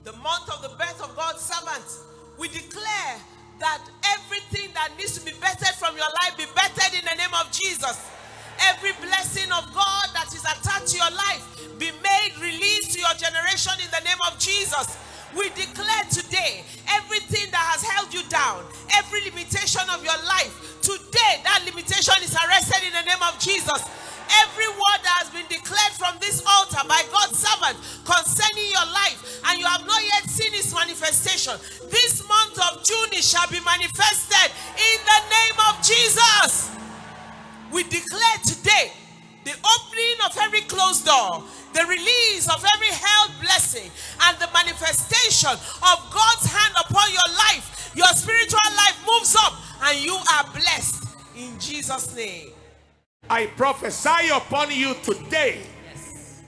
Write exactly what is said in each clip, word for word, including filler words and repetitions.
the month of the birth of God's servant, we declare that everything that needs to be bettered from your life be bettered in the name of Jesus. Every blessing of God that is attached to your life be made released to your generation in the name of Jesus. We declare today, everything that has held you down, every limitation of your life, today that limitation is arrested in the name of Jesus. Every word that has been declared from this altar by God's servant concerning your life, and you have not yet seen its manifestation, this month of June it shall be manifested in the name of Jesus. We declare today the opening of every closed door, the release of every held blessing, and the manifestation of God's hand upon your life. Your spiritual life moves up and you are blessed in Jesus' name. I prophesy upon you today, Yes.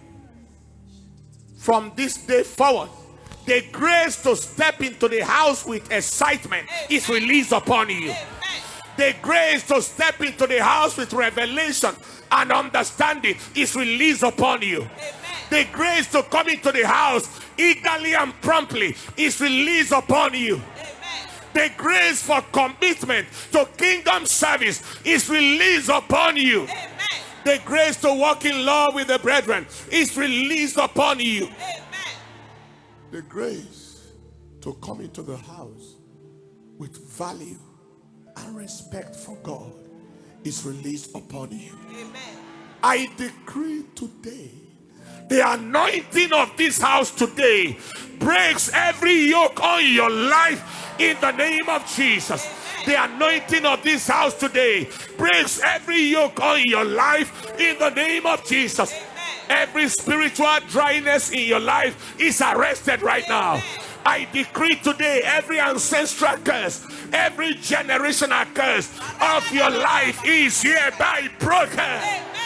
from this day forward, the grace to step into the house with excitement Amen. is released upon you. Amen. The grace to step into the house with revelation and understanding is released upon you. Amen. The grace to come into the house eagerly and promptly is released upon you. Amen. The grace for commitment to kingdom service is released upon you. Amen. The grace to walk in love with the brethren is released upon you. Amen. The grace to come into the house with value and respect for God is released upon you. Amen. I decree today, the anointing of this house today breaks every yoke on your life in the name of Jesus. The anointing of this house today breaks every yoke on your life in the name of Jesus. Every spiritual dryness in your life is arrested right now. I decree today, every ancestral curse, every generational curse of your life is hereby broken.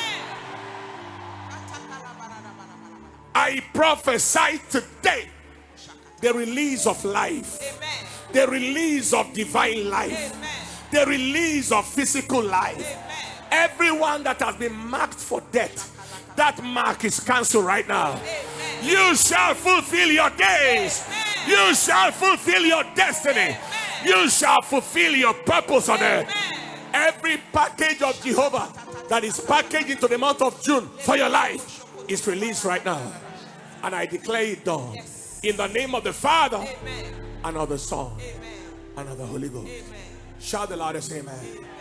I prophesy today the release of life, Amen. the release of divine life, Amen. the release of physical life. Amen. Everyone that has been marked for death, that mark is cancelled right now. Amen. You shall fulfill your days. Amen. You shall fulfill your destiny. Amen. You shall fulfill your purpose on earth. Amen. Every package of Jehovah that is packaged into the month of June for your life is released right now. And I declare it done. Yes. In the name of the Father, Amen. and of the Son, Amen. and of the Holy Ghost. Amen. Shout the loudest amen.